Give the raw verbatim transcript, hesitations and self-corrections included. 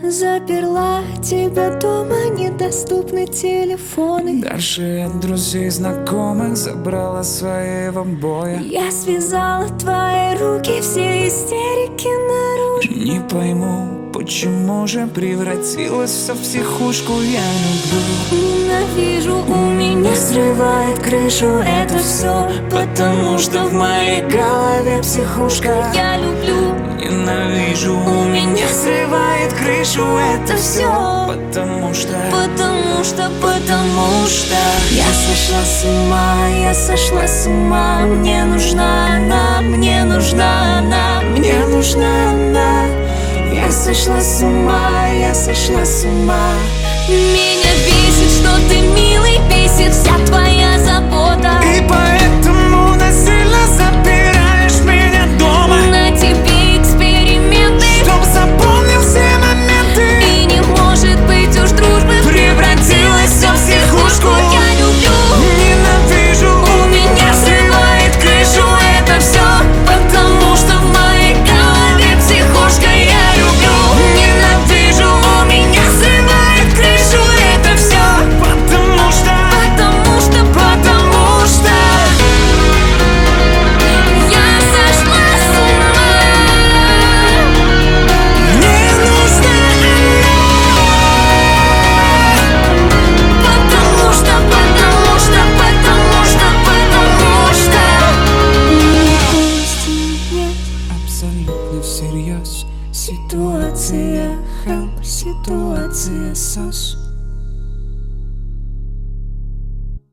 Заперла тебя дома, недоступны телефоны. Дальше от друзей, знакомых забрала свои в обои. Я связала твои руки, все истерики наружу. Не пойму, почему же превратилась все в психушку. Я люблю, Ненавижу, у меня срывает крышу это все, потому что в моей голове психушка. я люблю. Ненавижу, у меня срывает крышу это все, потому что Потому что, потому что я сошла с ума, я сошла с ума. Мне нужна она, мне нужна она, мне нужна она. я сошла с ума, я сошла с ума. Меня бесит, что ты милый, бесит вся твоя